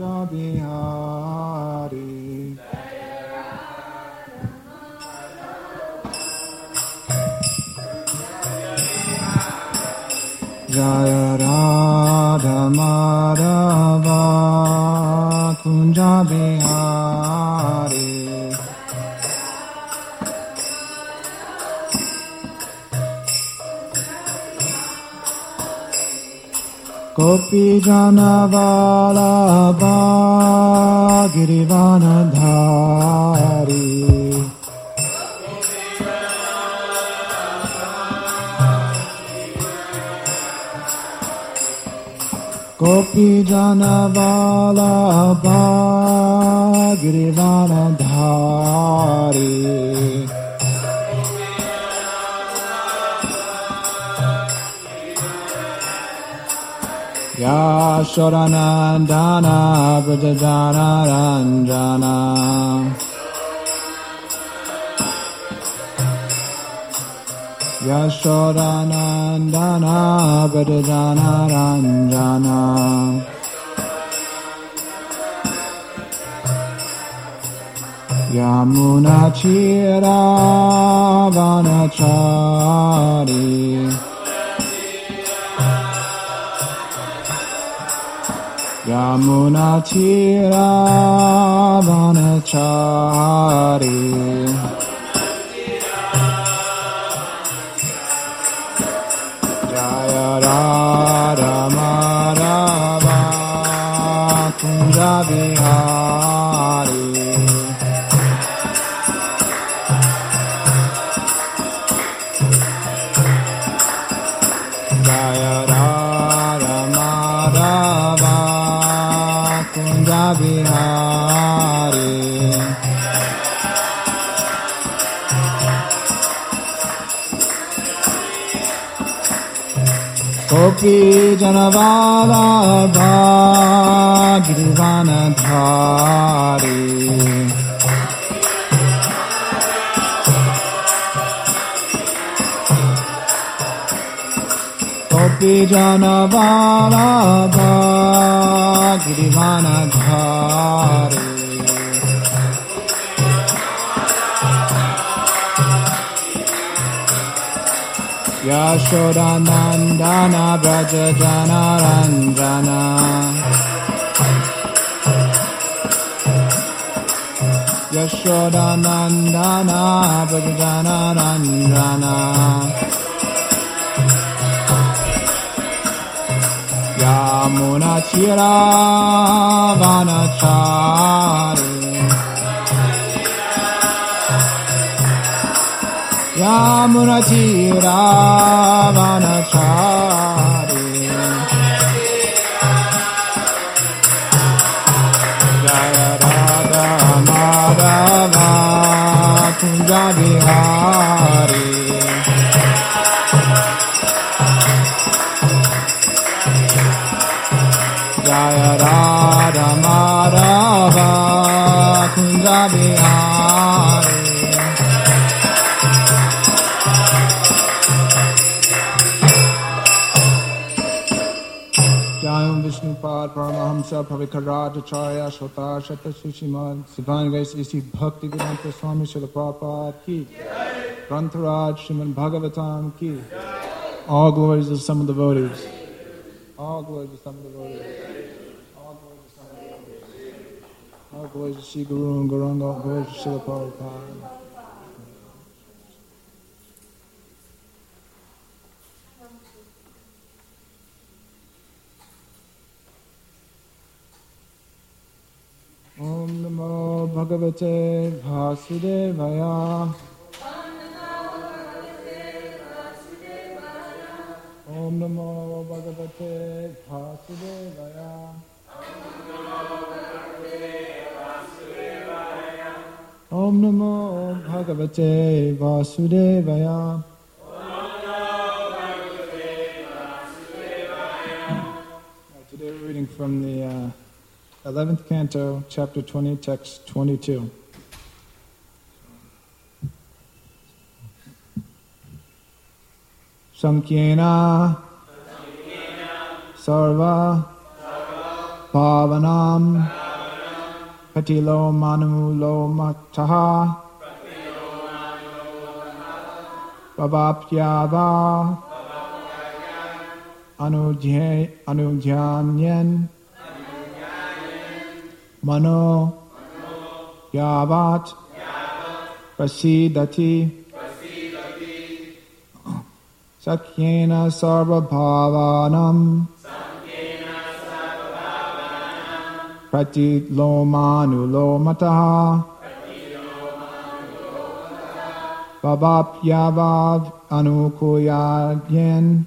Kunja Bihari. Jaya Radha Madhava Kunja Bihari. Gopi Jana Vallabha Girivanadhari. Gopi Jana Vallabha Girivanadhari. Yashodanandana Brajajana Ranjana. Yashodanandana Brajajana Ranjana. Yamuna Chira Vanachari. Yamuna Chira Vanachari. Jaya Radha Madhava Kunja Bihari. Jaya Radha Madhava Kunja Bihari. Gopi Jana Vallabha Girivanadhari. Gopi Jana Vallabha Girivanadhari. Yashodanandana Brajajana Ranjana. Yashodanandana Brajajana Ranjana. Yamuna Chira Vanachari. Yamuna Chira Vanachari. Jaya Radha Madhava Kunja Bihari. Jaya Radha Madhava Kunja Bihari. Jayam Vishnupad Paramahamsa Pravikarajacharya Shota Shata Sushimad Sivan Grace Isi Bhakti Vedanta Swami Srila Prabhupada Ki. Grantharaj Srimad Bhagavatam Ki. All glories of some devotees. All glories of some devotees. All glories of some devotees. All glories of Sri Guru and Gauranga. All glories of Srila Prabhupada. Om Namo Bhagavate Vasudevaya. Om Namo Bhagavate Vasudevaya. Om Namo Bhagavate Vasudevaya. Today we're reading from the 11th Canto, Chapter 20, Text 22. Samkhena Sarva bhavanam patilo manulo mataha bhavapyava anujyanyen mano yavat prasidati sakyena sarva bhavanam pratilomānulomataha bhavapyavav anukuyadyen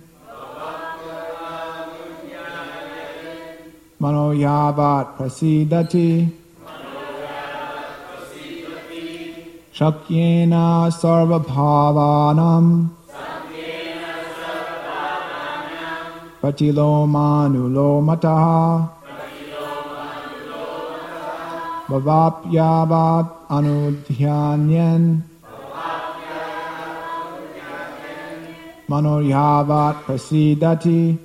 mano yavat prasidati shakyena sarva bhavanam pratilomānulomataha bhavapyavad anudhyanyen mano yavat prasidati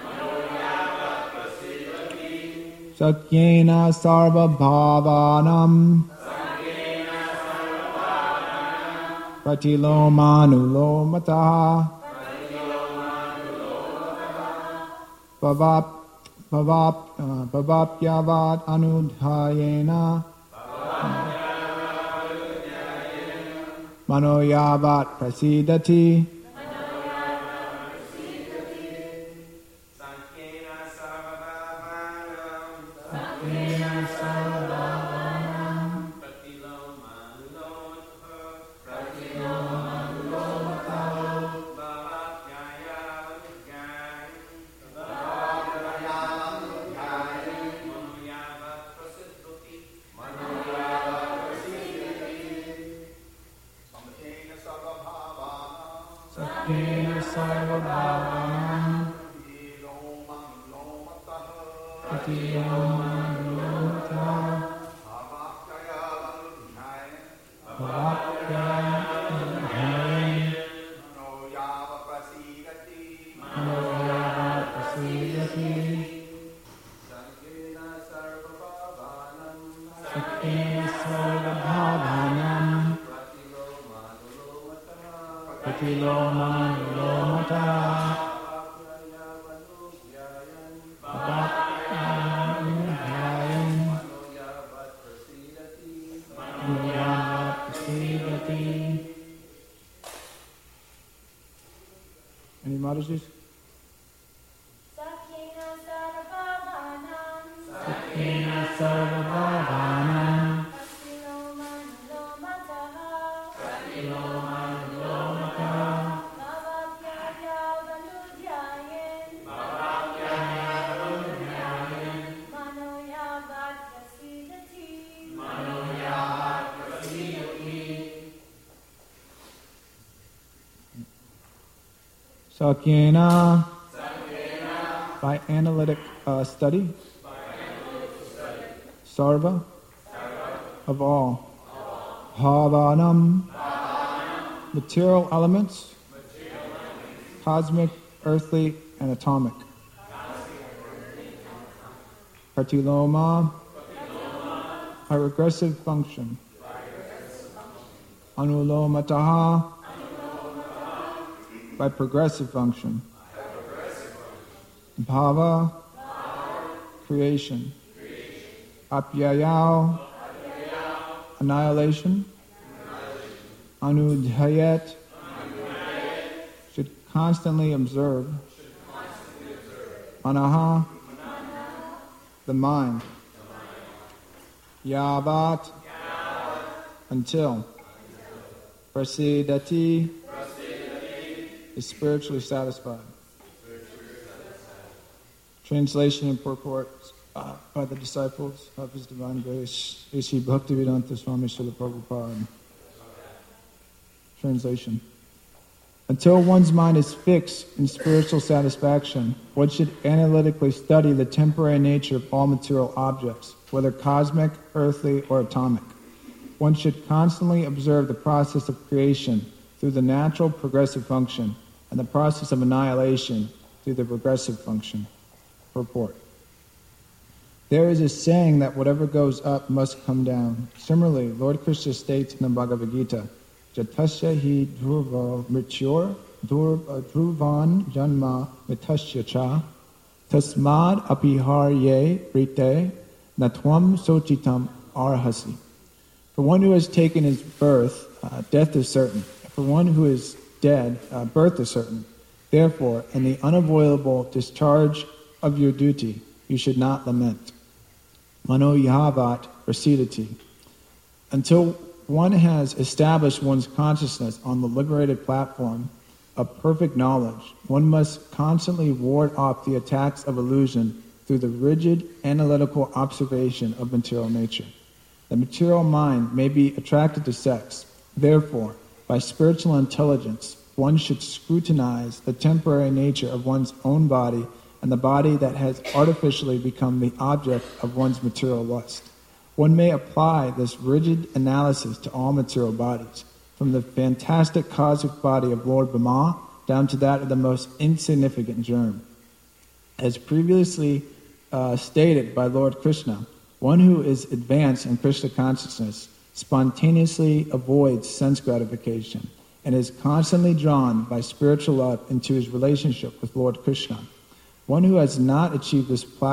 sakyena sarva bhavanam pratilomānulomataha bhavapyavad anudhyayena mano yavat prasidati Any Mataji's? Sakyena sarva bhavanam Sakyena, by analytic study, sarva, of all, bhavanam, material elements, cosmic, earthly, and atomic, pratiloma, by regressive function, anulomataha, by progressive function. Bhava, creation. Apyayao, annihilation. Anudhayat, should constantly observe. Manaha, the mind. Yavat, until. Prasidati, is spiritually satisfied. Translation and purport by the disciples of His Divine Grace, A.C. Bhaktivedanta Swami Srila Prabhupada. Translation. Until one's mind is fixed in spiritual satisfaction, one should analytically study the temporary nature of all material objects, whether cosmic, earthly, or atomic. One should constantly observe the process of creation through the natural progressive function, and the process of annihilation through the regressive function. Purport. There is a saying that whatever goes up must come down. Similarly, Lord Krishna states in the Bhagavad Gita, Jatasya hi dhruva mrityur dhruvan janma mitasya cha tasmad apiharye rite natvam sochitam arhasi. For one who has taken his birth, death is certain. For one who is dead, birth is certain. Therefore, in the unavoidable discharge of your duty, you should not lament. Mano yavat prasidati. Until one has established one's consciousness on the liberated platform of perfect knowledge, one must constantly ward off the attacks of illusion through the rigid analytical observation of material nature. The material mind may be attracted to sex. Therefore, by spiritual intelligence, one should scrutinize the temporary nature of one's own body and the body that has artificially become the object of one's material lust. One may apply this rigid analysis to all material bodies, from the fantastic cosmic body of Lord Brahma down to that of the most insignificant germ. As previously stated by Lord Krishna, one who is advanced in Krishna consciousness spontaneously avoids sense gratification and is constantly drawn by spiritual love into his relationship with Lord Krishna. One who has not achieved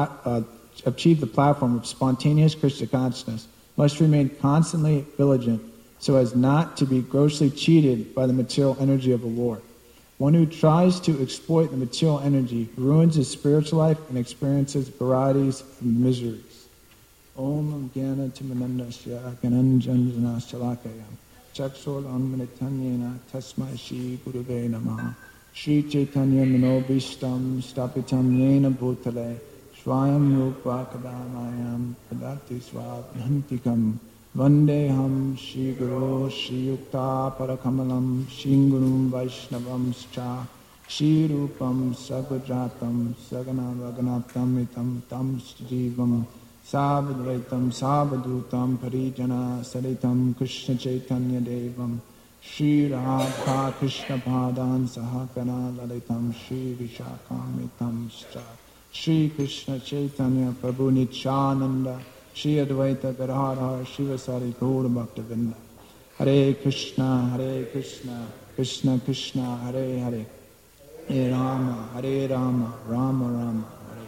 the platform of spontaneous Krishna consciousness must remain constantly vigilant so as not to be grossly cheated by the material energy of the Lord. One who tries to exploit the material energy ruins his spiritual life and experiences varieties of miseries. Om Jnana Timanandasya Gananjanjana Shalakaya Chakshol Anmanitanyena Tasmai Shri Gurave Namaha Shri Chaitanya Manobishtam Stapitam Yena Bhutale Swayam Rupa Kadamayam Padati Swabhantikam Vandeham Shri Guru Shri Yukta Parakamalam Shri Gurum Vaishnavam Scha Shri Rupam Sagvajatam Sagana Vaganatam Itam Tam Jivam Savadvaitam Savadutam Parijana Saritam Krishna Chaitanya Devam Shri Radha Krishna Padan Sahakana Lalitam Shri Vishakamitam Scha Shri Krishna Chaitanya Prabhu Nityananda Shri Advaita Gadadhar Shivasari Gaura Bhaktavinda Hare Krishna Krishna Krishna Hare Hare Hare Rama Rama Rama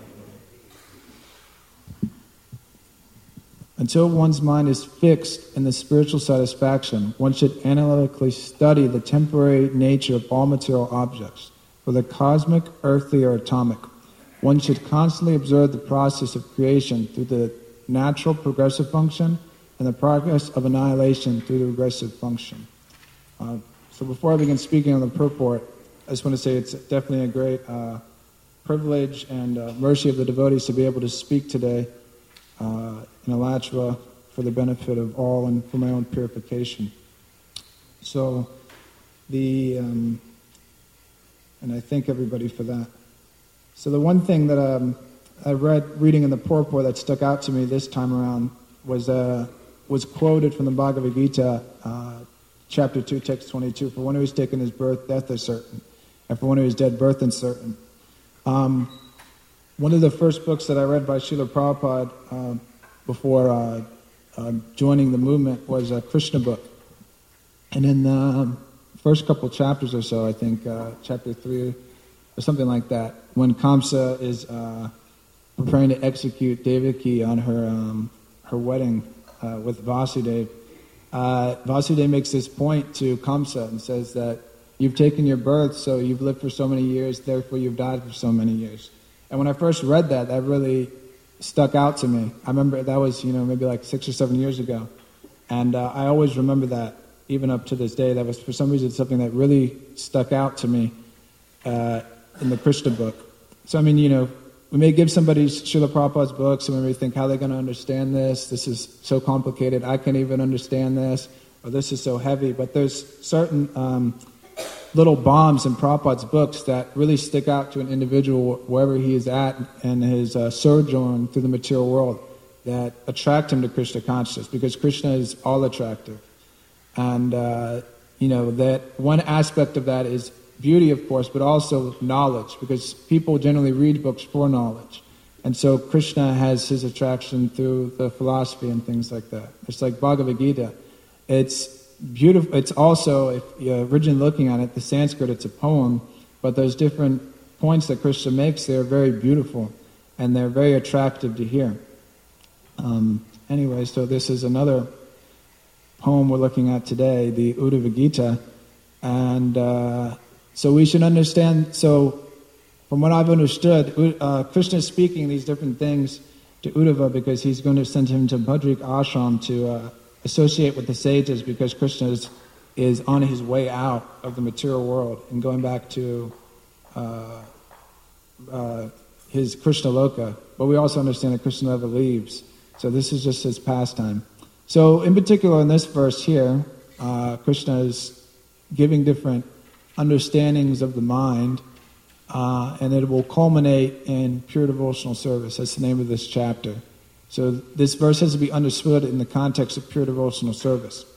Until one's mind is fixed in the spiritual satisfaction, one should analytically study the temporary nature of all material objects, whether cosmic, earthly, or atomic. One should constantly observe the process of creation through the natural progressive function and the progress of annihilation through the regressive function. So before I begin speaking on the purport, I just want to say it's definitely a great privilege and mercy of the devotees to be able to speak today in Alachua for the benefit of all and for my own purification. So and I thank everybody for that. So the one thing that I reading in the purport that stuck out to me this time around was quoted from the Bhagavad Gita, chapter 2, text 22. For one who has taken his birth, death is certain, and for one who is dead, birth is certain. One of the first books that I read by Srila Prabhupada before joining the movement was a Krishna book. And in the first couple chapters or so, I think chapter 3 or something like that, when Kamsa is preparing to execute Devaki on her wedding with Vasudeva, Vasudeva makes this point to Kamsa and says that you've taken your birth, so you've lived for so many years, therefore you've died for so many years. And when I first read that, that really stuck out to me. I remember that was, maybe like 6 or 7 years ago. And I always remember that, even up to this day. That was, for some reason, something that really stuck out to me in the Krishna book. So, we may give somebody Srila Prabhupada's books, and we may think, how are they going to understand this? This is so complicated. I can't even understand this. Or this is so heavy. But there's certain little bombs in Prabhupada's books that really stick out to an individual wherever he is at in his sojourn through the material world, that attract him to Krishna consciousness, because Krishna is all attractive. And, that one aspect of that is beauty, of course, but also knowledge, because people generally read books for knowledge. And so Krishna has his attraction through the philosophy and things like that. It's like Bhagavad Gita. It's beautiful. It's also, if you're originally looking at it, the Sanskrit, it's a poem, but those different points that Krishna makes, they're very beautiful, and they're very attractive to hear. Anyway, so this is another poem we're looking at today, the Uddhava Gita, and so we should understand, so from what I've understood, Krishna is speaking these different things to Uddhava because he's going to send him to Badrik Ashram to associate with the sages, because Krishna is on his way out of the material world and going back to his Krishna Loka. But we also understand that Krishna never leaves. So this is just his pastime. So in particular in this verse here, Krishna is giving different understandings of the mind, and it will culminate in pure devotional service. That's the name of this chapter. So this verse has to be understood in the context of pure devotional service.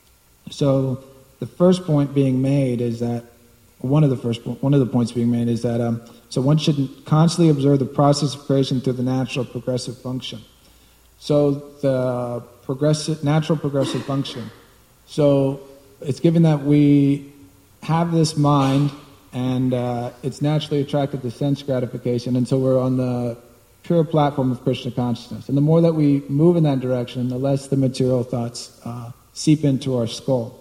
So the first point being made is that, one of the points being made is that, so one should constantly observe the process of creation through the natural progressive function. So the natural progressive function. So it's given that we have this mind, and it's naturally attracted to sense gratification, and so we're on the pure platform of Krishna consciousness. And the more that we move in that direction, the less the material thoughts seep into our skull.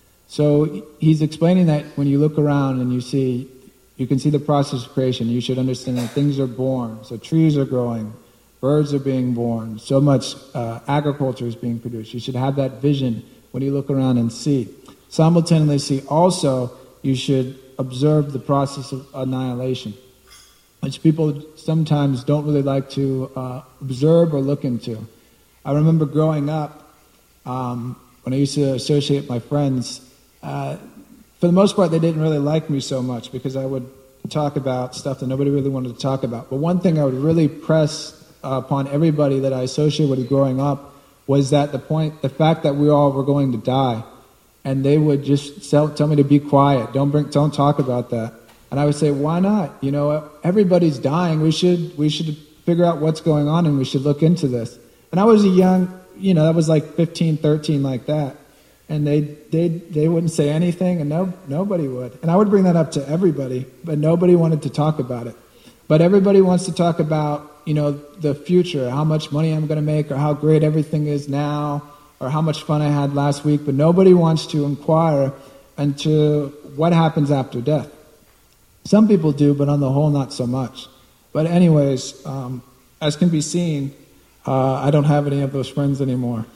So he's explaining that when you look around and you can see the process of creation, you should understand that things are born. So trees are growing, birds are being born, so much agriculture is being produced. You should have that vision when you look around and see. Simultaneously, also, you should observe the process of annihilation, which people sometimes don't really like to observe or look into. I remember growing up, when I used to associate with my friends, for the most part they didn't really like me so much because I would talk about stuff that nobody really wanted to talk about. But one thing I would really press upon everybody that I associated with growing up was that the fact that we all were going to die, and they would just tell me to be quiet, don't talk about that. And I would say, why not? You know, everybody's dying. We should figure out what's going on, and we should look into this. And I was a young, that was like 15, 13, like that. And they wouldn't say anything, and nobody would. And I would bring that up to everybody, but nobody wanted to talk about it. But everybody wants to talk about, the future, how much money I'm going to make, or how great everything is now, or how much fun I had last week. But nobody wants to inquire into what happens after death. Some people do, but on the whole, not so much. But anyways, as can be seen, I don't have any of those friends anymore.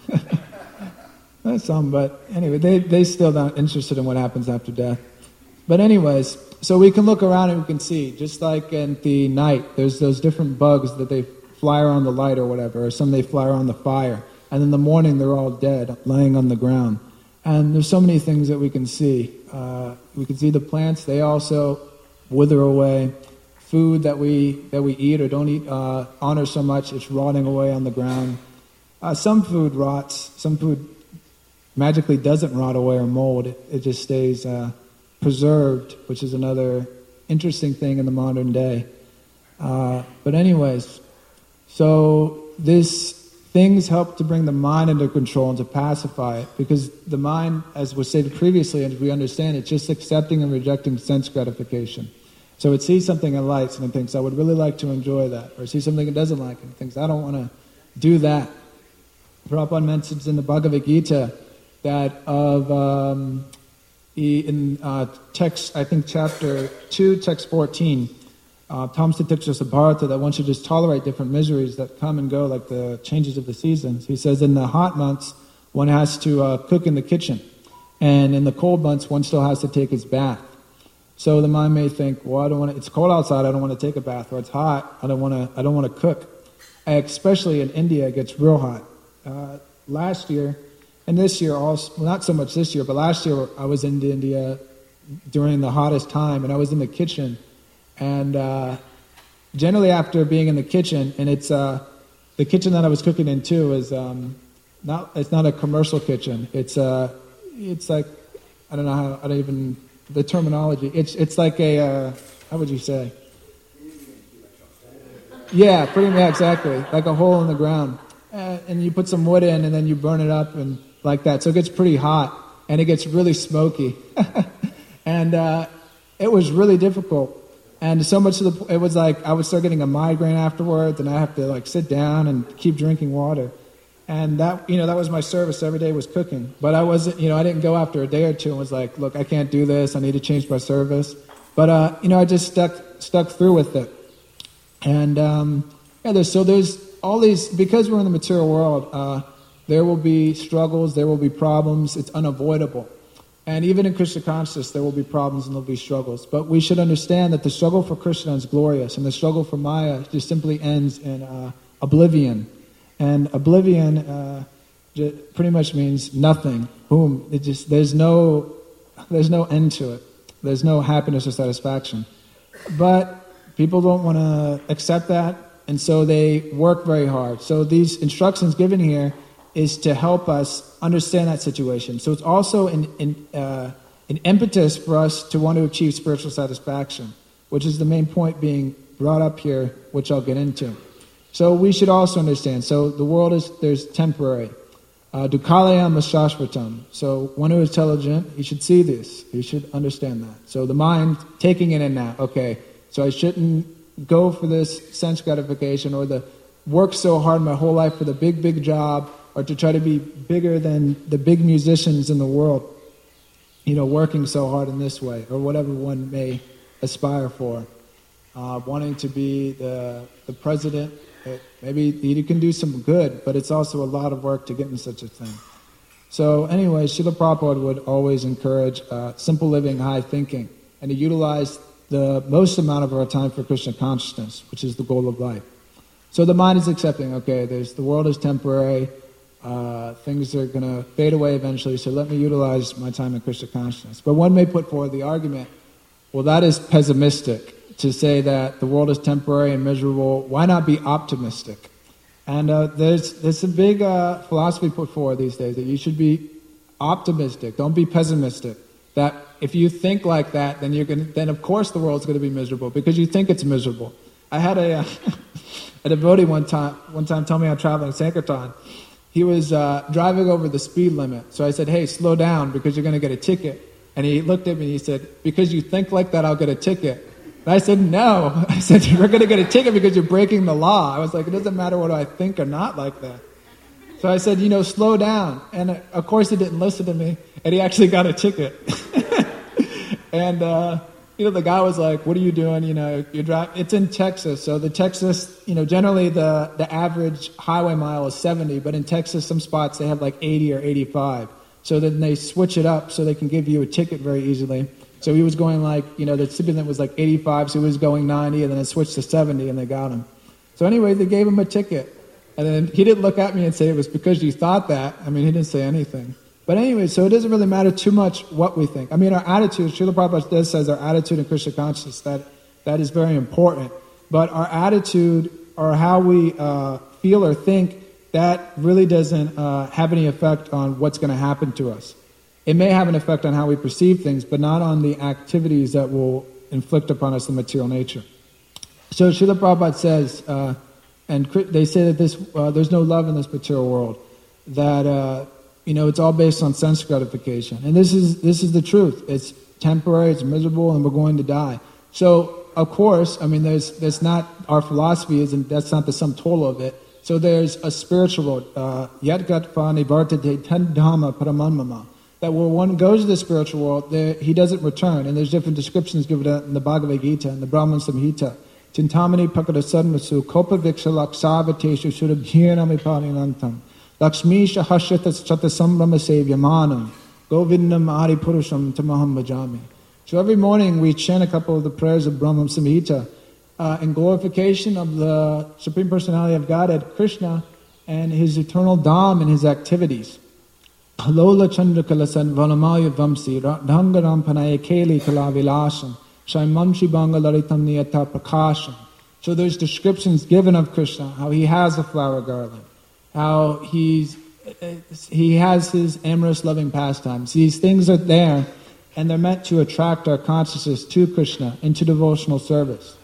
Some, but anyway, they still not interested in what happens after death. But anyways, so we can look around and we can see, just like in the night, there's those different bugs that they fly around the light or whatever, or some they fly around the fire. And in the morning, they're all dead, laying on the ground. And there's so many things that we can see. We can see the plants, they also wither away. Food that we eat or don't eat honor so much, it's rotting away on the ground. Some food rots, some food magically doesn't rot away or mold. It just stays preserved, which is another interesting thing in the modern day. But anyways, so things help to bring the mind under control and to pacify it, because the mind, as was stated previously, and as we understand, it's just accepting and rejecting sense gratification. So it sees something it likes and it thinks, I would really like to enjoy that. Or it sees something it doesn't like and it thinks, I don't want to do that. Prabhupada mentions in the Bhagavad Gita that in text, I think chapter 2, text 14, Tamsa Tiksha Bharata, that one should just tolerate different miseries that come and go, like the changes of the seasons. He says in the hot months, one has to cook in the kitchen. And in the cold months, one still has to take his bath. So the mind may think, well, it's cold outside, I don't want to take a bath, or it's hot, I don't want to cook. Especially in India, it gets real hot. Last year, and this year also, well, not so much this year, but last year I was in India during the hottest time, and I was in the kitchen. And generally after being in the kitchen, and it's the kitchen that I was cooking in too is it's not a commercial kitchen. It's like, I don't know how, I don't even, the terminology. It's like a, how would you say? Yeah, pretty much, exactly. Like a hole in the ground. And you put some wood in and then you burn it up and like that. So it gets pretty hot and it gets really smoky. And it was really difficult. And so much it was like I would start getting a migraine afterwards and I have to like sit down and keep drinking water. And that was my service every day was cooking. But I wasn't, I didn't go after a day or two and was like, look, I can't do this. I need to change my service. But, I just stuck through with it. And, there's all these, because we're in the material world, there will be struggles, there will be problems, it's unavoidable. And even in Krishna consciousness, there will be problems and there will be struggles. But we should understand that the struggle for Krishna is glorious, and the struggle for Maya just simply ends in oblivion. And oblivion pretty much means nothing. Boom. There's no end to it. There's no happiness or satisfaction. But people don't want to accept that, and so they work very hard. So these instructions given here is to help us understand that situation. So it's also an impetus for us to want to achieve spiritual satisfaction, which is the main point being brought up here, which I'll get into. So we should also understand. So the world there's temporary. Dukkalayam ashashvatam. So one who is intelligent, he should see this. He should understand that. So the mind taking it in now. Okay, so I shouldn't go for this sense gratification or the work so hard my whole life for the big job or to try to be bigger than the big musicians in the world, working so hard in this way or whatever one may aspire for. Wanting to be the president, maybe he can do some good, but it's also a lot of work to get in such a thing. So anyway, Srila Prabhupada would always encourage simple living, high thinking, and to utilize the most amount of our time for Krishna consciousness, which is the goal of life. So the mind is accepting, okay, the world is temporary, things are going to fade away eventually, so let me utilize my time in Krishna consciousness. But one may put forward the argument, well, that is pessimistic, to say that the world is temporary and miserable. Why not be optimistic? And there's a big philosophy put forward these days that you should be optimistic, don't be pessimistic. That if you think like that, then of course the world's going to be miserable because you think it's miserable. I had a devotee one time tell me I'm traveling Sankirtan. He was driving over the speed limit. So I said, hey, slow down because you're going to get a ticket. And he looked at me and he said, because you think like that, I'll get a ticket. And I said, no. I said, you're going to get a ticket because you're breaking the law. I was like, it doesn't matter what I think or not like that. So I said, slow down. And of course he didn't listen to me. And he actually got a ticket. And, the guy was like, what are you doing? You're driving. It's in Texas. So the Texas, generally the average highway mile is 70. But in Texas, some spots, they have like 80 or 85. So then they switch it up so they can give you a ticket very easily. So he was going the speed limit was like 85, so he was going 90, and then it switched to 70, and they got him. So anyway, they gave him a ticket. And then he didn't look at me and say it was because you thought that. I mean, he didn't say anything. But anyway, so it doesn't really matter too much what we think. I mean, our attitude, Srila Prabhupada says our attitude in Krishna consciousness, that is very important. But our attitude, or how we feel or think, that really doesn't have any effect on what's going to happen to us. It may have an effect on how we perceive things, but not on the activities that will inflict upon us the material nature. So Srila Prabhupada says, and they say that there's no love in this material world, that it's all based on sense gratification, and this is the truth. It's temporary, it's miserable, and we're going to die. So of course, I mean, there's not, our philosophy isn't, that's not the sum total of it. So there's a spiritual road, yadgatva nivartate tandhama paramanmama. That where one goes to the spiritual world, he doesn't return. And there's different descriptions given in the Bhagavad Gita and the Brahman Samhita. Chintamani pakada sadmasu kopa viksha laksavateshu surabhyanami parinantam. Lakshmisha hashyatas chatasambrama sevyamanam. Govindam adi purusham tamaham bhajami. So every morning we chant a couple of the prayers of Brahman Samhita in glorification of the Supreme Personality of Godhead, Krishna, and his eternal Dham and his activities. Lola Chandra Kalasan Vanamaya Vamsi Dhangaram Panaya Keli Kalavilasam Shaimamshi Bangalaritam Niyata Prakasham. So there's descriptions given of Krishna, how he has a flower garland, how he has his amorous loving pastimes. These things are there, and they're meant to attract our consciousness to Krishna, into devotional service.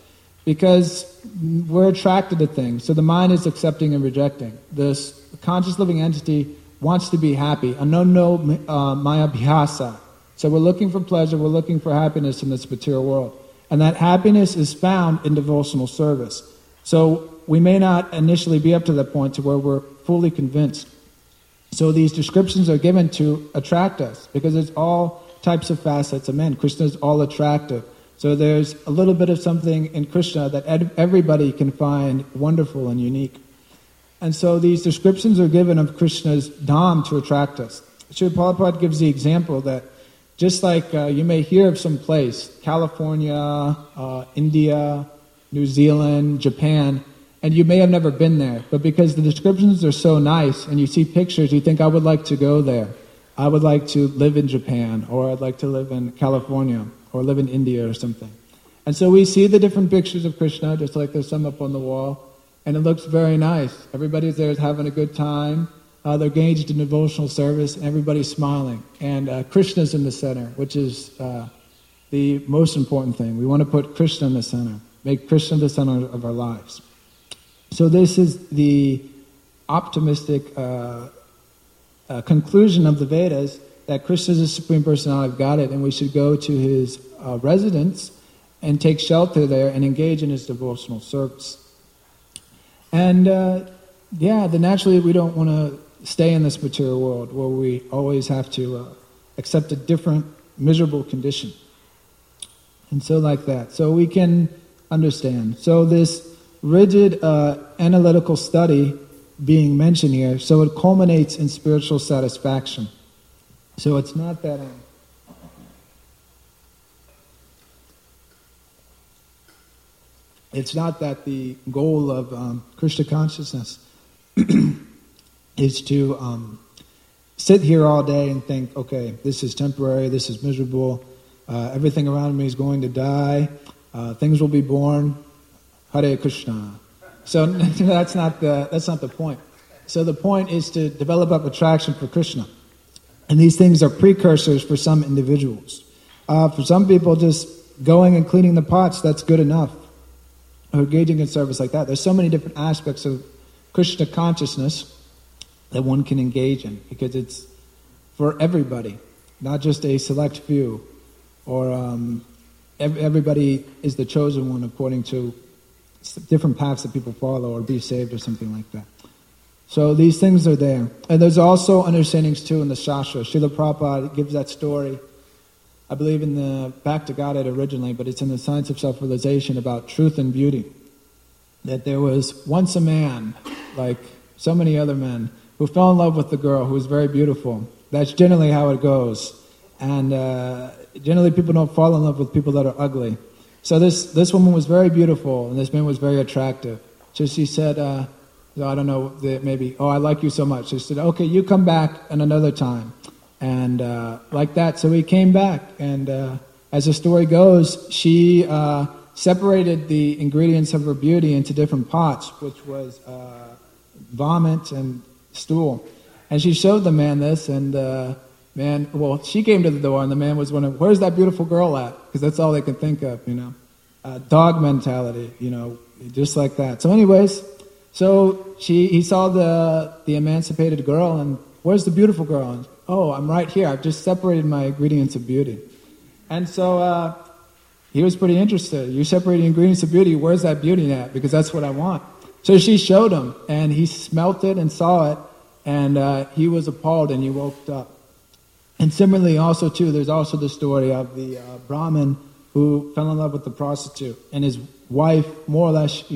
Because we're attracted to things. So the mind is accepting and rejecting. This conscious living entity wants to be happy. Anono maya bhyasa. So we're looking for pleasure, we're looking for happiness in this material world. And that happiness is found in devotional service. So we may not initially be up to that point to where we're fully convinced. So these descriptions are given to attract us, because it's all types of facets of men. Krishna is all attractive. So there's a little bit of something in Krishna that everybody can find wonderful and unique. And so these descriptions are given of Krishna's dham to attract us. Srila Prabhupada gives the example that just like you may hear of some place, California, India, New Zealand, Japan, and you may have never been there, but because the descriptions are so nice and you see pictures, you think, I would like to go there. I would like to live in Japan, or I'd like to live in California, or live in India or something. And so we see the different pictures of Krishna, just like there's some up on the wall, and it looks very nice. Everybody's there is having a good time. They're engaged in devotional service, and everybody's smiling. And Krishna's in the center, which is the most important thing. We want to put Krishna in the center, make Krishna the center of our lives. So this is the optimistic conclusion of the Vedas, that Krishna is the Supreme Personality of Godhead, and we should go to his residence and take shelter there and engage in his devotional service. And then naturally we don't want to stay in this material world where we always have to accept a different miserable condition. And so like that. So we can understand. So this rigid analytical study being mentioned here, so it culminates in spiritual satisfaction. So it's not that the goal of Krishna consciousness is to sit here all day and think, okay, this is temporary, this is miserable, everything around me is going to die, things will be born, Hare Krishna. So that's not the point. So the point is to develop up attraction for Krishna. And these things are precursors for some individuals. For some people, just going and cleaning the pots, that's good enough. Or engaging in service like that. There's so many different aspects of Krishna consciousness that one can engage in, because it's for everybody, not just a select few, or everybody is the chosen one according to different paths that people follow, or be saved or something like that. So these things are there. And there's also understandings too in the Shastra. Srila Prabhupada gives that story, I believe in the Back to Godhead originally, but it's in the Science of Self-Realization, about truth and beauty. That there was once a man, like so many other men, who fell in love with the girl who was very beautiful. That's generally how it goes. And generally people don't fall in love with people that are ugly. So this woman was very beautiful, and this man was very attractive. So she said, I don't know, maybe, I like you so much. She said, okay, you come back at another time. And like that, so he came back, and as the story goes, she separated the ingredients of her beauty into different pots, which was vomit and stool. And she showed the man this, and she came to the door, and the man was wondering, where's that beautiful girl at? Because that's all they could think of, dog mentality, just like that. So anyways, he saw the emancipated girl, and where's the beautiful girl? And, I'm right here. I've just separated my ingredients of beauty. And so he was pretty interested. You separated ingredients of beauty, where's that beauty at? Because that's what I want. So she showed him, and he smelt it and saw it, and he was appalled, and he woke up. And similarly also too, there's also the story of the Brahmin who fell in love with the prostitute, and his wife, more or less,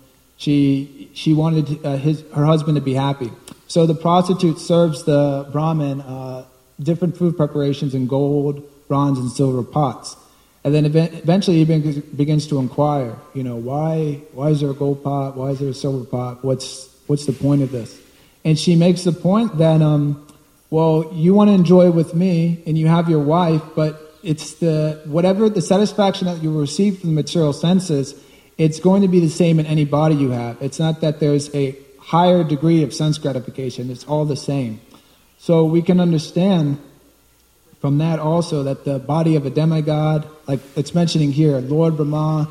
she wanted her husband to be happy. So the prostitute serves the Brahmin different food preparations in gold, bronze, and silver pots. And then eventually he begins to inquire, why is there a gold pot? Why is there a silver pot? What's the point of this? And she makes the point that, you want to enjoy with me, and you have your wife, but it's the satisfaction that you receive from the material senses, it's going to be the same in any body you have. It's not that there's a higher degree of sense gratification. It's all the same. So we can understand from that also that the body of a demigod, like it's mentioning here, Lord Brahma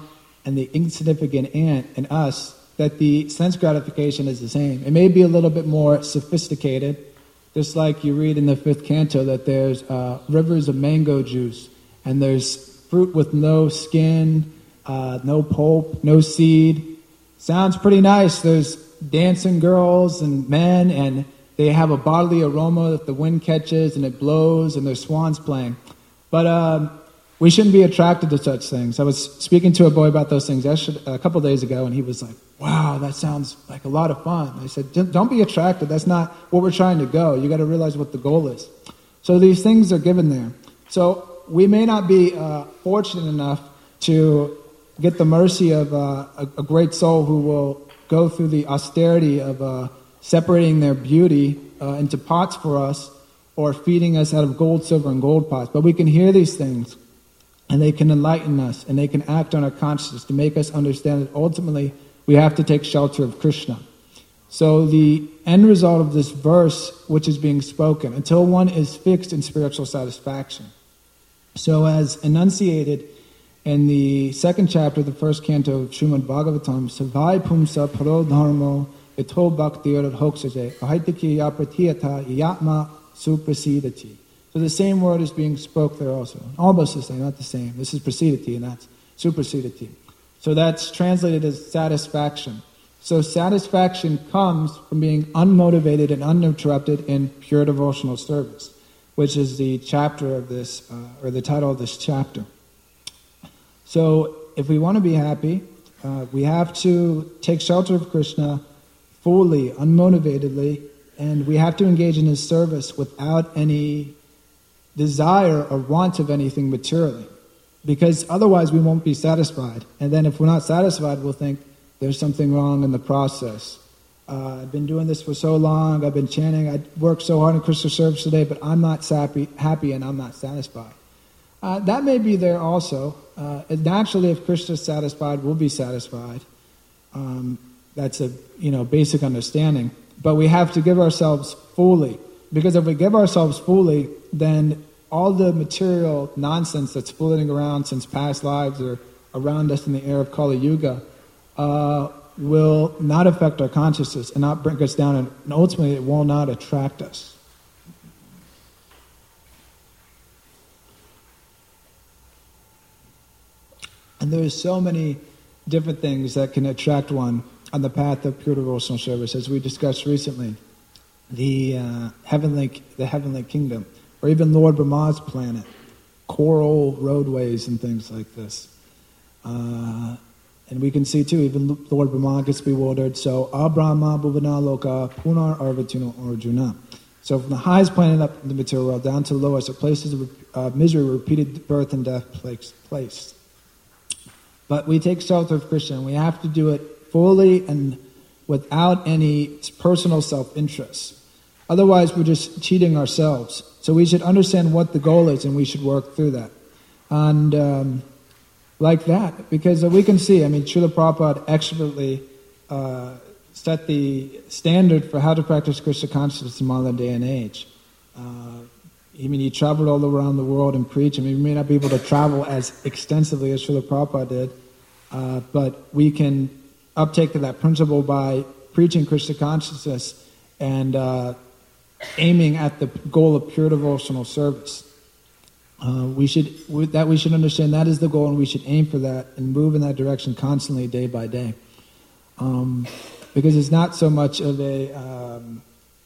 and the insignificant ant and us, that the sense gratification is the same. It may be a little bit more sophisticated, just like you read in the 5th canto that there's rivers of mango juice, and there's fruit with no skin, no pulp, no seed. Sounds pretty nice. There's dancing girls and men, and they have a bodily aroma that the wind catches and it blows, and there's swans playing. But we shouldn't be attracted to such things. I was speaking to a boy about those things a couple days ago, and he was like, wow, that sounds like a lot of fun. I said, don't be attracted. That's not what we're trying to go. You got to realize what the goal is. So these things are given there. So we may not be fortunate enough to get the mercy of a great soul who will go through the austerity of separating their beauty into pots for us, or feeding us out of gold, silver, and gold pots. But we can hear these things, and they can enlighten us, and they can act on our consciousness to make us understand that ultimately we have to take shelter of Krishna. So the end result of this verse, which is being spoken, until one is fixed in spiritual satisfaction. So as enunciated in the 2nd chapter of the 1st canto of Srimad Bhagavatam, Savai Pumsa Paro Dharmo Ito Bhaktir Hoksage Ahaitiki Yapratiyata Yatma Suprasidati. So the same word is being spoke there also. Almost the same, not the same. This is prasidati, and that's suprasidati. So that's translated as satisfaction. So satisfaction comes from being unmotivated and uninterrupted in pure devotional service, which is the chapter of this, or the title of this chapter. So if we want to be happy, we have to take shelter of Krishna fully, unmotivatedly, and we have to engage in his service without any desire or want of anything materially. Because otherwise we won't be satisfied. And then if we're not satisfied, we'll think there's something wrong in the process. I've been doing this for so long, I've been chanting, I worked so hard in Krishna service today, but I'm not happy and I'm not satisfied. That may be there also. Naturally, if Krishna is satisfied, we'll be satisfied. That's a basic understanding. But we have to give ourselves fully. Because if we give ourselves fully, then all the material nonsense that's floating around since past lives or around us in the air of Kali Yuga will not affect our consciousness and not bring us down, and ultimately it will not attract us. And there's so many different things that can attract one on the path of pure devotional service, as we discussed recently. The heavenly kingdom, or even Lord Brahma's planet, coral roadways and things like this. And we can see too, even Lord Brahma gets bewildered. So, Abrahma Bhuvana Loka Punar Arvatino Arjuna. So from the highest planet up in the material world down to the lowest, are places of misery, repeated birth and death place. But we take shelter of Krishna, and we have to do it fully and without any personal self-interest. Otherwise, we're just cheating ourselves. So we should understand what the goal is, and we should work through that. And like that, because we can see, Srila Prabhupada expertly set the standard for how to practice Krishna consciousness in modern day and age. He traveled all around the world and preached. We may not be able to travel as extensively as Srila Prabhupada did, but we can uptake to that principle by preaching Krishna consciousness and aiming at the goal of pure devotional service. We should understand that is the goal, and we should aim for that and move in that direction constantly, day by day. Because it's not so much of in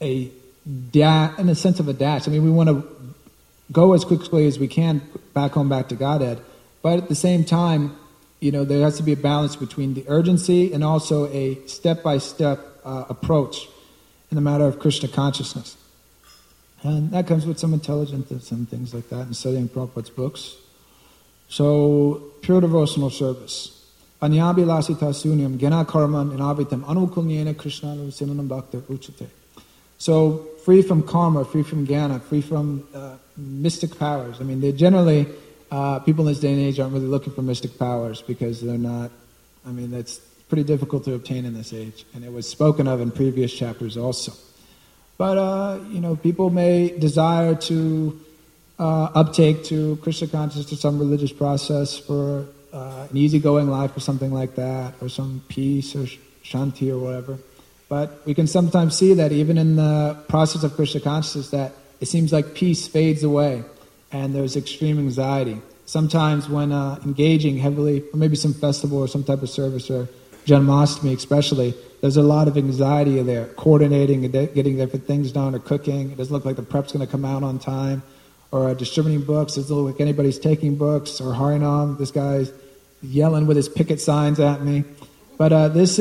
a sense of a dash. We want to go as quickly as we can back home, back to Godhead. But at the same time, there has to be a balance between the urgency and also a step-by-step approach in the matter of Krishna consciousness. And that comes with some intelligence and things like that, and studying Prabhupada's books. So, pure devotional service. Anyabhilasita sunyam gena karman inavitam anukulnyena krishnanu sinanam bhakta uchate. So, free from karma, free from jnana, free from mystic powers. They generally, people in this day and age aren't really looking for mystic powers because they're not, that's pretty difficult to obtain in this age. And it was spoken of in previous chapters also. But, people may desire to uptake to Krishna consciousness or some religious process for an easygoing life or something like that, or some peace or shanti or whatever. But we can sometimes see that even in the process of Krishna consciousness, that it seems like peace fades away and there's extreme anxiety. Sometimes when engaging heavily, or maybe some festival or some type of service, or Janmashtami especially, there's a lot of anxiety there, coordinating and getting different things done, or cooking. It doesn't look like the prep's going to come out on time, or distributing books. It doesn't look like anybody's taking books, or Harinam, this guy's yelling with his picket signs at me. But this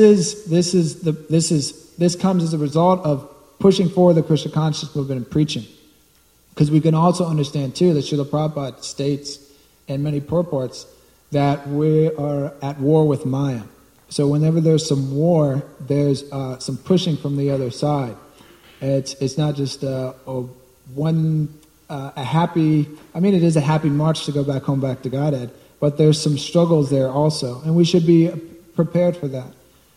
comes as a result of pushing forward the Krishna consciousness movement and preaching. Because we can also understand too that Srila Prabhupada states in many purports that we are at war with Maya. So whenever there's some war, there's some pushing from the other side. It's not just a happy. I mean, it is a happy march to go back home, back to Godhead. But there's some struggles there also, and we should be prepared for that.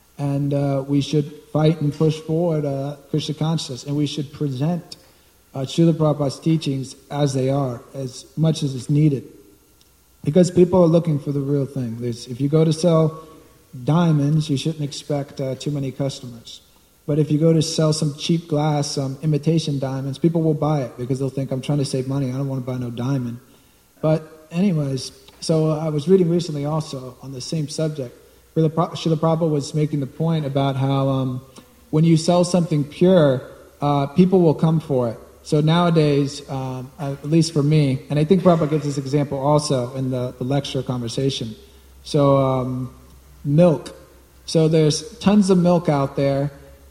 And we should fight and push forward Krishna consciousness, and we should present Srila Prabhupada's teachings as they are, as much as is needed. Because people are looking for the real thing. If you go to sell diamonds, you shouldn't expect too many customers. But if you go to sell some cheap glass, some imitation diamonds, people will buy it because they'll think, I'm trying to save money, I don't want to buy no diamond. But anyways, so I was reading recently also on the same subject, where Srila Prabhupada was making the point about how when you sell something pure, people will come for it. So nowadays, at least for me, and I think Prabhupada gives this example also in the lecture conversation. So milk. So there's tons of milk out there,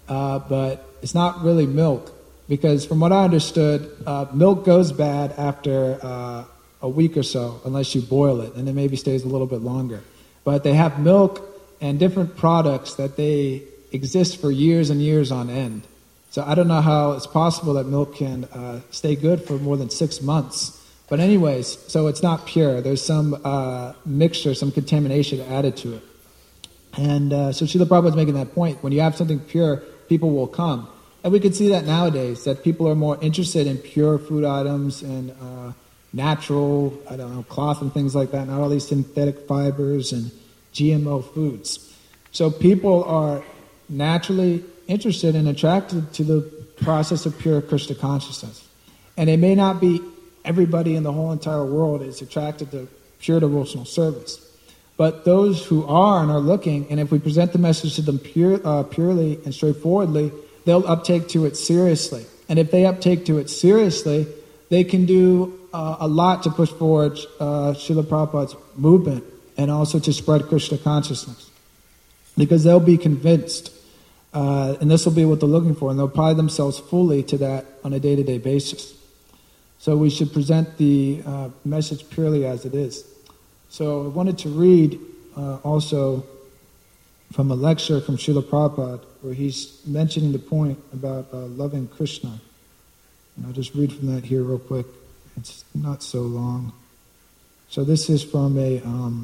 but it's not really milk. Because from what I understood, milk goes bad after a week or so, unless you boil it, and it maybe stays a little bit longer. But they have milk and different products that they exist for years and years on end. So I don't know how it's possible that milk can stay good for more than 6 months. But anyways, so it's not pure. There's some mixture, some contamination added to it. And so Srila Prabhupada's making that point. When you have something pure, people will come. And we can see that nowadays, that people are more interested in pure food items and natural, cloth and things like that, not all these synthetic fibers and GMO foods. So people are naturally interested and attracted to the process of pure Krishna consciousness. And it may not be everybody in the whole entire world is attracted to pure devotional service. But those who are and are looking, and if we present the message to them purely and straightforwardly, they'll uptake to it seriously. And if they uptake to it seriously, they can do a lot to push forward Srila Prabhupada's movement and also to spread Krishna consciousness. Because they'll be convinced, and this will be what they're looking for, and they'll apply themselves fully to that on a day-to-day basis. So we should present the message purely as it is. So I wanted to read also from a lecture from Srila Prabhupada, where he's mentioning the point about loving Krishna. And I'll just read from that here real quick. It's not so long. So this is from a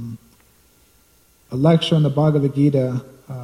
lecture on the Bhagavad Gita,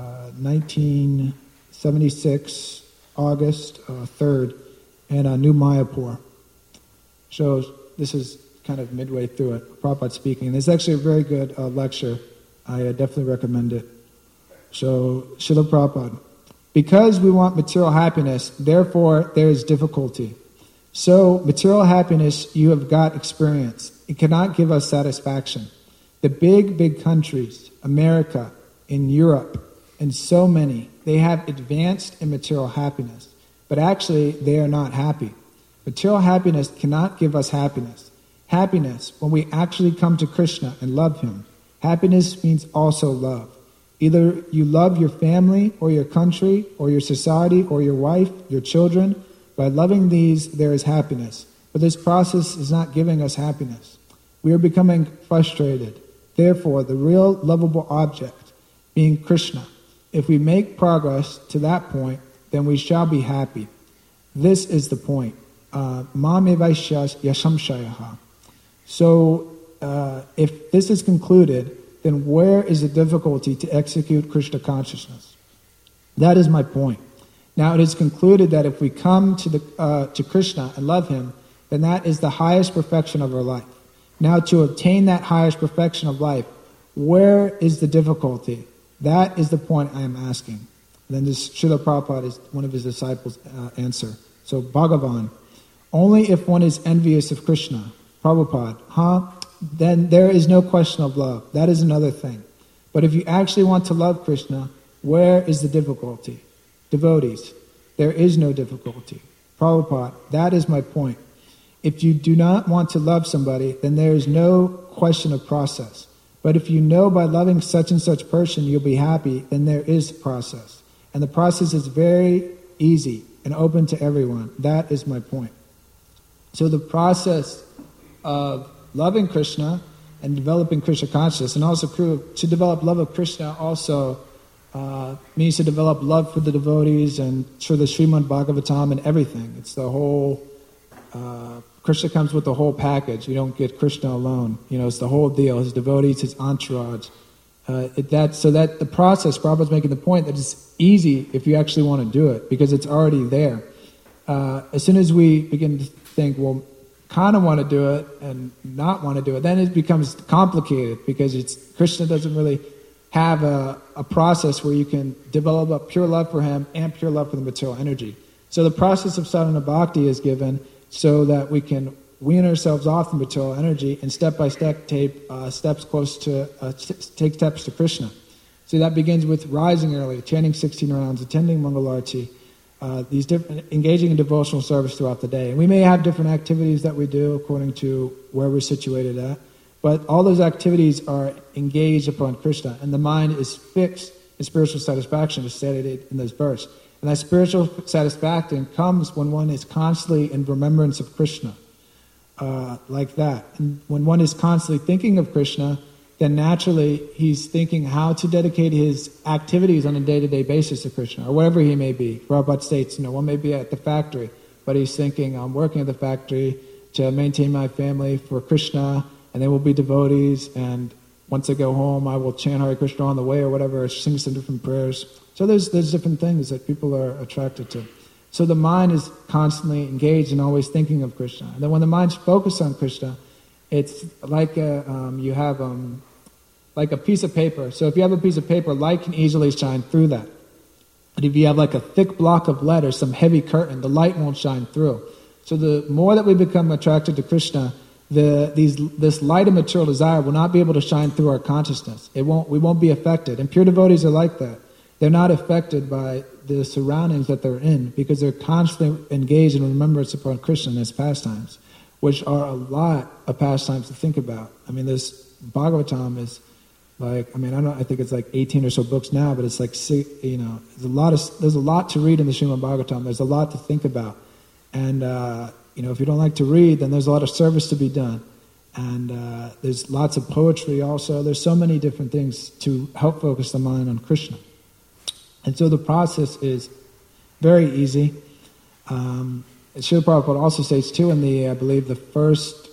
1976, August 3rd, in New Mayapur. So this is kind of midway through it, Prabhupada speaking. And it's actually a very good lecture. I definitely recommend it. So, Srila Prabhupada. Because we want material happiness, therefore there is difficulty. So, material happiness you have got experience. It cannot give us satisfaction. The big countries, America, in Europe, and so many, they have advanced in material happiness. But actually, they are not happy. Material happiness cannot give us happiness. Happiness, when we actually come to Krishna and love Him, happiness means also love. Either you love your family or your country or your society or your wife, your children. By loving these, there is happiness. But this process is not giving us happiness. We are becoming frustrated. Therefore, the real lovable object, being Krishna, if we make progress to that point, then we shall be happy. This is the point. Mamevaishya yashamshayaha. So, if this is concluded, then where is the difficulty to execute Krishna consciousness? That is my point. Now, it is concluded that if we come to Krishna and love Him, then that is the highest perfection of our life. Now, to obtain that highest perfection of life, where is the difficulty? That is the point I am asking. And then this Srila Prabhupada is one of his disciples' answer. So Bhagavan, only if one is envious of Krishna. Prabhupada, then there is no question of love. That is another thing. But if you actually want to love Krishna, where is the difficulty? Devotees, there is no difficulty. Prabhupada, that is my point. If you do not want to love somebody, then there is no question of process. But if you know by loving such and such person you'll be happy, then there is process. And the process is very easy and open to everyone. That is my point. So the process of loving Krishna and developing Krishna consciousness, and also to develop love of Krishna also means to develop love for the devotees and for the Srimad Bhagavatam and everything. It's the whole, Krishna comes with the whole package. You don't get Krishna alone. It's the whole deal. His devotees, his entourage. So that the process, Prabhupada's making the point that it's easy if you actually want to do it, because it's already there. As soon as we begin to think, well, kind of want to do it and not want to do it, then it becomes complicated, because Krishna doesn't really have a process where you can develop a pure love for him and pure love for the material energy. So the process of sadhana bhakti is given so that we can wean ourselves off the material energy and step by step take steps to Krishna. So that begins with rising early, chanting 16 rounds, attending Mangalarti, these different, engaging in devotional service throughout the day. And we may have different activities that we do according to where we're situated at, but all those activities are engaged upon Krishna, and the mind is fixed in spiritual satisfaction, as stated in this verse. And that spiritual satisfaction comes when one is constantly in remembrance of Krishna, like that. And when one is constantly thinking of Krishna, then naturally he's thinking how to dedicate his activities on a day-to-day basis to Krishna, or wherever he may be. Prabhupada states, one may be at the factory, but he's thinking, I'm working at the factory to maintain my family for Krishna, and they will be devotees, and once I go home, I will chant Hare Krishna on the way or whatever, or sing some different prayers. So there's different things that people are attracted to. So the mind is constantly engaged and always thinking of Krishna. And then when the mind's focused on Krishna, it's like you have like a piece of paper. So if you have a piece of paper, light can easily shine through that. But if you have like a thick block of lead or some heavy curtain, the light won't shine through. So the more that we become attracted to Krishna, this light of material desire will not be able to shine through our consciousness. We won't be affected. And pure devotees are like that. They're not affected by the surroundings that they're in, because they're constantly engaged in remembrance upon Krishna and his pastimes, which are a lot of pastimes to think about. I mean, this Bhagavatam is like, I think it's like 18 or so books now, but it's like, there's a lot to read in the Srimad Bhagavatam. There's a lot to think about. And, if you don't like to read, then there's a lot of service to be done. And there's lots of poetry also. There's so many different things to help focus the mind on Krishna. And so the process is very easy. Srila Prabhupada also states too in the, I believe, the first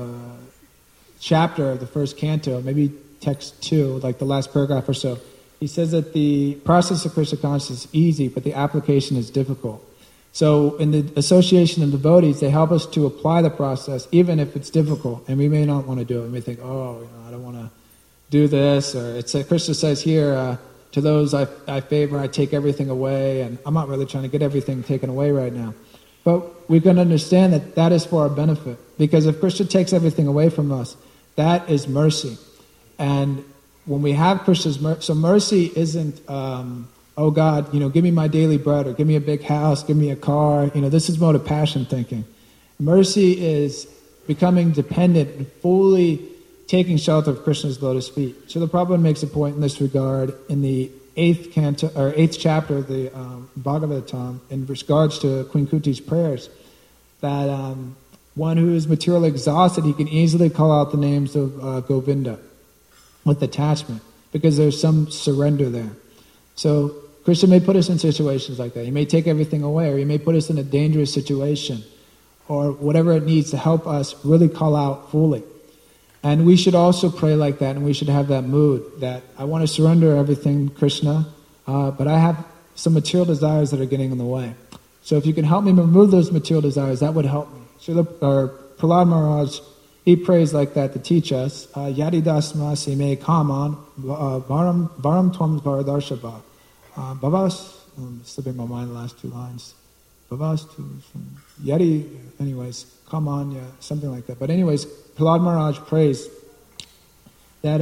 chapter of the first canto, maybe text 2, like the last paragraph or so, he says that the process of Krishna consciousness is easy, but the application is difficult. So in the association of devotees, they help us to apply the process, even if it's difficult, and we may not want to do it. We may think, I don't want to do this, or Krishna says here, to those I favor, I take everything away, and I'm not really trying to get everything taken away right now. But we can understand that is for our benefit, because if Krishna takes everything away from us, that is mercy. And when we have Krishna's mercy, so mercy isn't, oh God, give me my daily bread, or give me a big house, give me a car. This is mode of passion thinking. Mercy is becoming dependent and fully taking shelter of Krishna's lotus feet. Srila Prabhupada makes a point in this regard in the 8th chapter of the Bhagavatam in regards to Queen Kuti's prayers, that one who is materially exhausted, he can easily call out the names of Govinda with attachment, because there's some surrender there. So Krishna may put us in situations like that. He may take everything away, or he may put us in a dangerous situation, or whatever it needs to help us really call out fully. And we should also pray like that, and we should have that mood that I want to surrender everything, Krishna, but I have some material desires that are getting in the way. So if you can help me remove those material desires, that would help me. Prahlad Maharaj, he prays like that to teach us. Yadidasma se me kaman varam tvam varadarshava. Bhavas, slipping my mind the last two lines. Bhavas to Yadi, anyways, come on, yeah, something like that. But anyways, Prahlad Maharaj prays that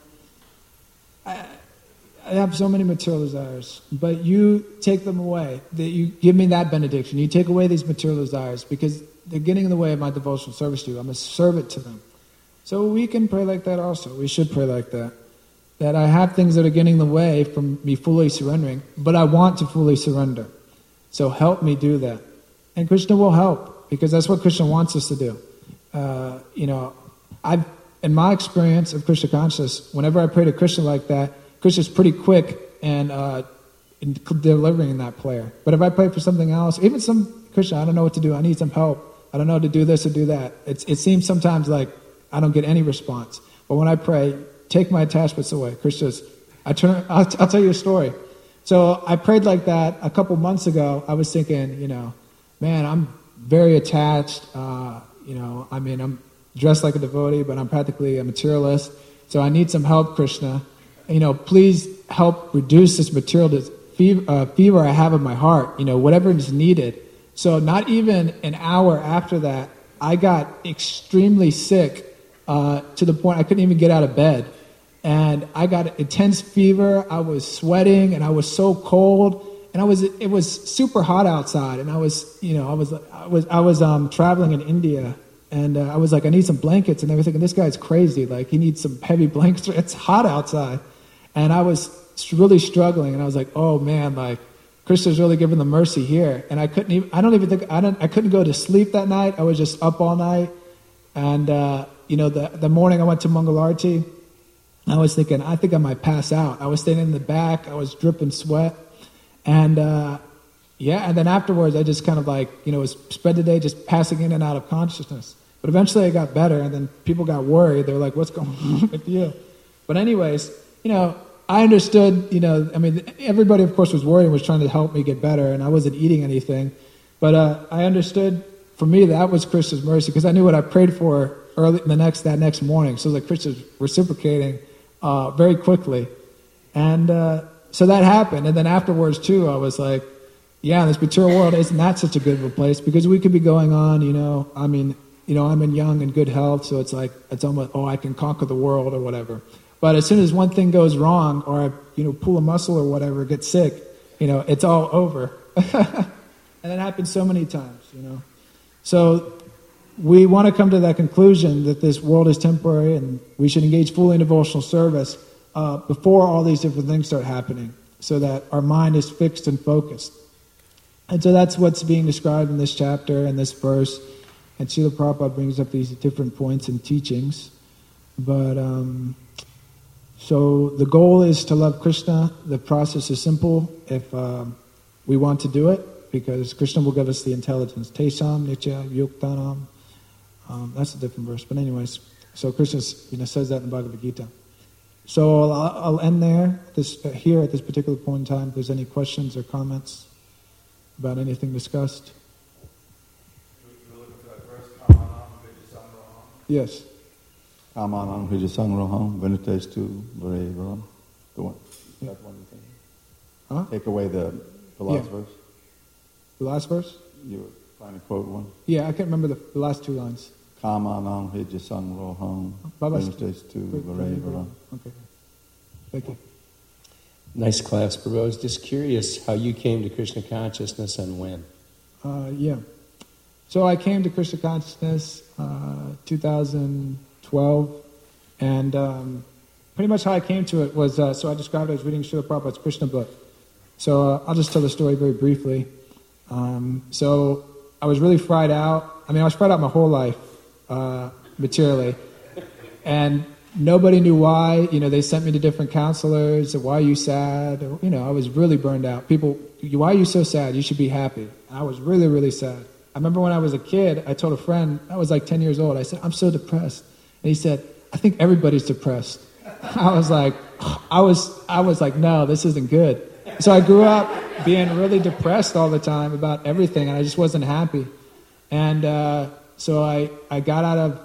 I have so many material desires, but you take them away. That you give me that benediction. You take away these material desires because they're getting in the way of my devotional service to you. I'm a servant to them. So we can pray like that also. We should pray like that. That I have things that are getting in the way from me fully surrendering, but I want to fully surrender. So help me do that. And Krishna will help, because that's what Krishna wants us to do. In my experience of Krishna consciousness, whenever I pray to Krishna like that, Krishna's pretty quick in delivering that prayer. But if I pray for something else, even Krishna, I don't know what to do, I need some help, I don't know how to do this or do that. It seems sometimes like I don't get any response. But when I pray, take my attachments away, Krishna's, I'll tell you a story. So I prayed like that a couple months ago. I was thinking, man, I'm very attached. I'm dressed like a devotee, but I'm practically a materialist. So I need some help, Krishna. Please help reduce this material fever I have in my heart. Whatever is needed. So not even an hour after that, I got extremely sick to the point I couldn't even get out of bed. And I got intense fever, I was sweating, and I was so cold, and it was super hot outside, and I was traveling in India, and I was like, I need some blankets, and they were thinking, this guy's crazy, like, he needs some heavy blankets, it's hot outside, and I was really struggling, and I was like, oh man, like, Krishna's really giving the mercy here, and I couldn't go to sleep that night, I was just up all night, and, the morning I went to Mangalarti, I was thinking, I think I might pass out. I was standing in the back, I was dripping sweat, and and then afterwards I just kind of was spent the day just passing in and out of consciousness. But eventually I got better, and then people got worried. They were like, what's going on with you? But anyways, I understood, everybody of course was worried and was trying to help me get better, and I wasn't eating anything. But I understood, for me, that was Krishna's mercy, because I knew what I prayed for early that next morning. So like Krishna's reciprocating very quickly. And so that happened. And then afterwards too, I was like, yeah, this material world isn't that such a good of a place, because we could be going on, I'm in young and good health, so it's like, it's almost, I can conquer the world or whatever. But as soon as one thing goes wrong, or I, pull a muscle or whatever, get sick, it's all over. And it happens so many times, So we want to come to that conclusion that this world is temporary, and we should engage fully in devotional service before all these different things start happening, so that our mind is fixed and focused. And so that's what's being described in this chapter and this verse. And Srila Prabhupada brings up these different points and teachings. But so the goal is to love Krishna. The process is simple if we want to do it, because Krishna will give us the intelligence. Tesam nitya yuktanam. That's a different verse. But anyways, so Krishna says that in the Bhagavad Gita. So I'll end there, here at this particular point in time. If there's any questions or comments about anything discussed. Yes. Kamanam Vijasangroham Venutestu Varevaram. The one. That one thing. Huh? Take away the last verse. The last verse? You were trying to quote one. Yeah, I can't remember the last two lines. Kamanam Vijasangroham Venutestu Varevaram. Okay. Thank you. Nice class, Prabhu. I was just curious how you came to Krishna consciousness and when. Yeah. So I came to Krishna consciousness 2012, and pretty much how I came to it was, so I described it as reading Srila Prabhupada's Krishna book. So I'll just tell the story very briefly. So I was really fried out. I was fried out my whole life, materially. And nobody knew why. They sent me to different counselors. Why are you sad? I was really burned out. People, why are you so sad? You should be happy. I was really, really sad. I remember when I was a kid, I told a friend, I was like 10 years old, I said, I'm so depressed. And he said, I think everybody's depressed. I was like, no, this isn't good. So I grew up being really depressed all the time about everything, and I just wasn't happy. And so I got out of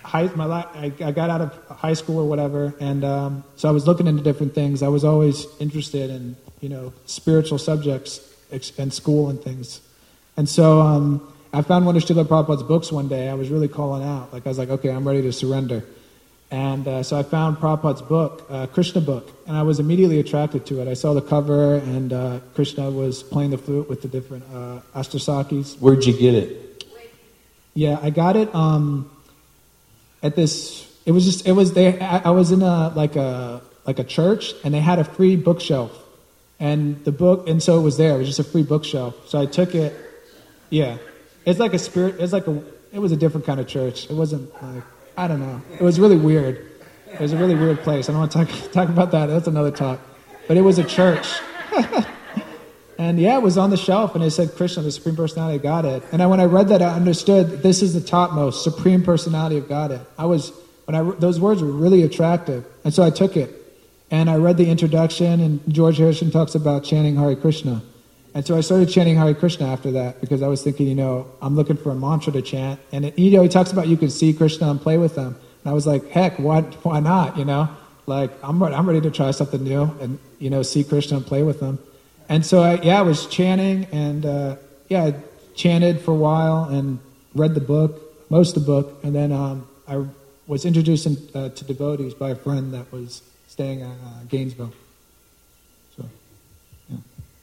I got out of high school or whatever, and so I was looking into different things. I was always interested in, spiritual subjects in school and things. And so I found one of Srila Prabhupada's books one day. I was really calling out. I was like, okay, I'm ready to surrender. And so I found Prabhupada's book, Krishna book, and I was immediately attracted to it. I saw the cover, and Krishna was playing the flute with the different Ashtasakis. Where'd you get it? Yeah, I got it at this. It was there. I was in a church, and they had a free bookshelf, and the book, and so it was there. It was just a free bookshelf. So I took it. Yeah, it's like a spirit. It was a different kind of church. It wasn't like, I don't know. It was really weird. It was a really weird place. I don't want to talk about that. That's another talk. But it was a church. And yeah, it was on the shelf, and it said Krishna, the Supreme Personality of Godhead. And when I read that, I understood this is the topmost Supreme Personality of Godhead. Those words were really attractive, and so I took it. And I read the introduction, and George Harrison talks about chanting Hare Krishna. And so I started chanting Hare Krishna after that, because I was thinking, I'm looking for a mantra to chant. And he talks about you can see Krishna and play with them. And I was like, heck, why not? I'm ready to try something new and see Krishna and play with them. And so I was chanting, and I chanted for a while and read the book, most of the book, and then I was introduced to devotees by a friend that was staying at Gainesville. So, yeah.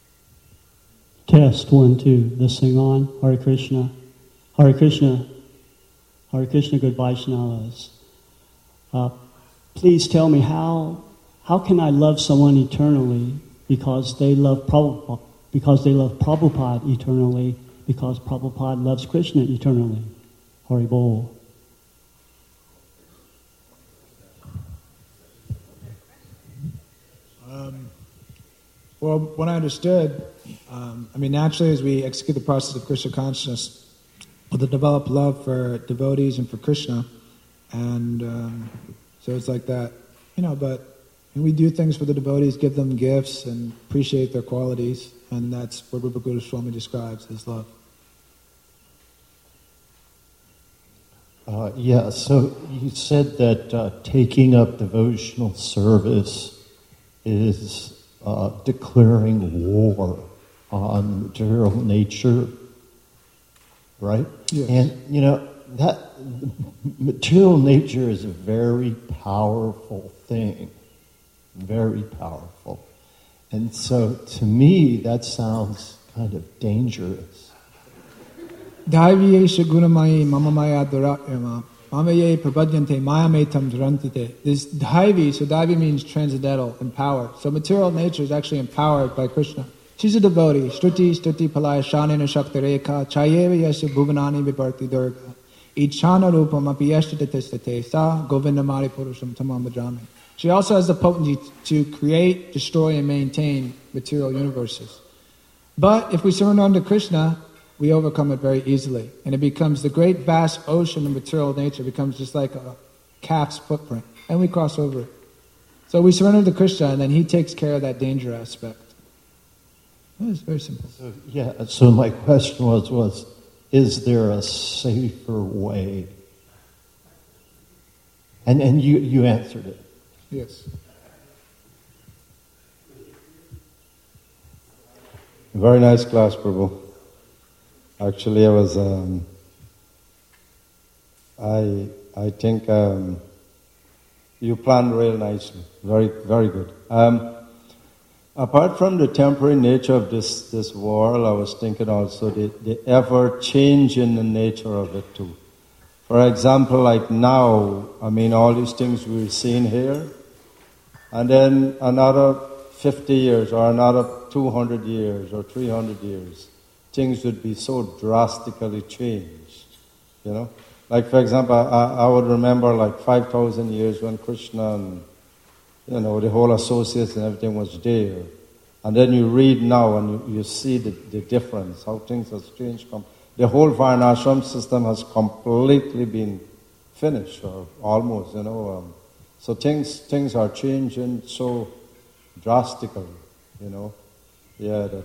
Test 1, 2. Let's sing on. Hare Krishna. Hare Krishna. Hare Krishna, good Vaishnavas. Please tell me how can I love someone eternally because they love Prabhupada eternally, because Prabhupada loves Krishna eternally. Hari Bol. Well, when I understood, naturally as we execute the process of Krishna consciousness, we'll develop love for devotees and for Krishna, and so it's like that, but we do things for the devotees, give them gifts and appreciate their qualities, and that's what Rupa Goswami describes as love. So you said that taking up devotional service is declaring war on material nature, right? Yes. And, that material nature is a very powerful thing, very powerful. And so to me, that sounds kind of dangerous. This Daivi, so Daivi means transcendental, empowered. So material nature is actually empowered by Krishna. She's a devotee. Shruti, palaya, shanina, shakti rekha, chayeva yasya bhuvanani viparti durga. Ichana rupam apiyashta tistate sa govindamari purusham tamam bhadrami. She also has the potency to create, destroy, and maintain material universes. But if we surrender unto Krishna, we overcome it very easily. And it becomes the great vast ocean of material nature becomes just like a calf's footprint. And we cross over it. So we surrender to Krishna, and then he takes care of that danger aspect. It's very simple. So my question was, is there a safer way? And you answered it. Yes. Very nice class, Prabhu. Actually, I was, I think you planned real nicely. Very, very good. Apart from the temporary nature of this world, I was thinking also the ever-changing nature of it too. For example, like now, all these things we're seeing here, and then another 50 years or another 200 years or 300 years, things would be so drastically changed, Like, for example, I would remember like 5,000 years when Krishna and, the whole associates and everything was there. And then you read now and you see the difference, how things have changed. The whole Varnashram system has completely been finished, or almost, So things are changing so drastically,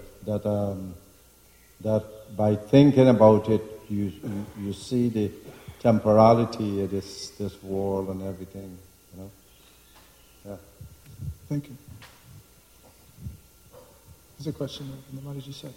that by thinking about it, you see temporality of this world and everything, you know. Yeah. Thank you. There's a question. What did you say?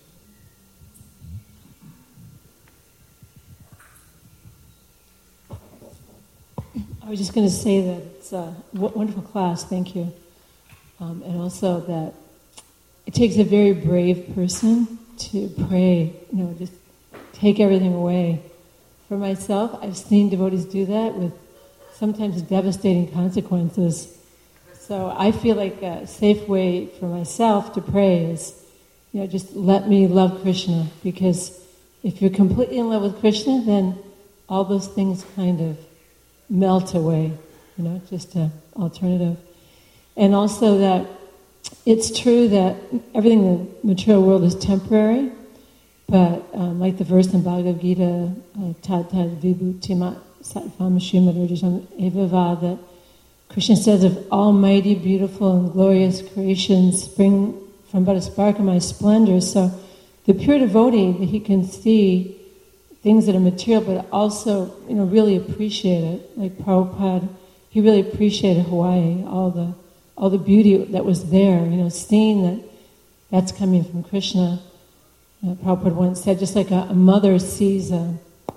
I was just going to say that it's a wonderful class, thank you. And also that it takes a very brave person to pray, just take everything away. For myself, I've seen devotees do that with sometimes devastating consequences. So I feel like a safe way for myself to pray is, just let me love Krishna, because if you're completely in love with Krishna, then all those things kind of melt away, just an alternative. And also that it's true that everything in the material world is temporary, but like the verse in Bhagavad Gita, Tata Vibhutimat Sattvam Srimad Rajam Evava, that Krishna says, if almighty, beautiful, and glorious creations spring from but a spark of my splendor. So the pure devotee, that he can see things that are material, but also, really appreciate it. Like Prabhupada, he really appreciated Hawaii, all the beauty that was there, seeing that that's coming from Krishna. Prabhupada once said, just like a mother sees a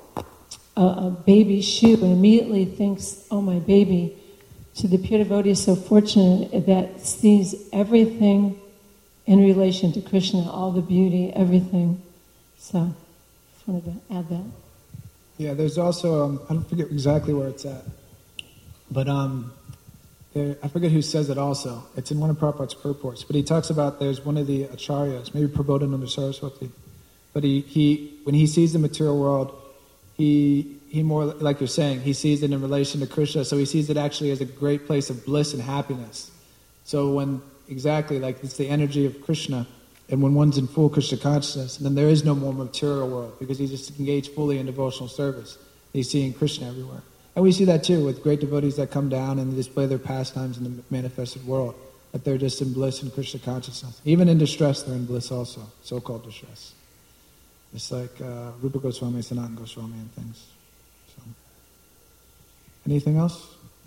baby shoe and immediately thinks, oh, my baby. So the pure devotee is so fortunate that sees everything in relation to Krishna, all the beauty, everything. So just wanted to add that. Yeah, there's also, I don't forget exactly where it's at, but I forget who says it also. It's in one of Prabhupada's purports, but he talks about there's one of the acharyas, maybe Prabodhananda Saraswati, but he when he sees the material world, he more, like you're saying, he sees it in relation to Krishna, so he sees it actually as a great place of bliss and happiness. So when, exactly, like it's the energy of Krishna, and when one's in full Krishna consciousness, then there is no more material world, because he's just engaged fully in devotional service. He's seeing Krishna everywhere. And we see that too with great devotees that come down and display their pastimes in the manifested world, that they're just in bliss in Krishna consciousness. Even in distress, they're in bliss also, so-called distress. It's like Rupa Goswami, Sanatana Goswami, and things. So, anything else?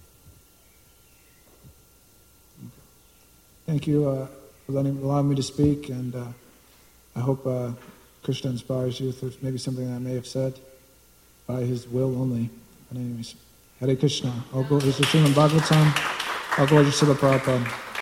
Okay. Thank you for allowing me to speak, and I hope Krishna inspires you through maybe something I may have said by his will only. But anyways, Hare Krishna. All glory to Srimad Bhagavatam. All glory to Srila Prabhupada.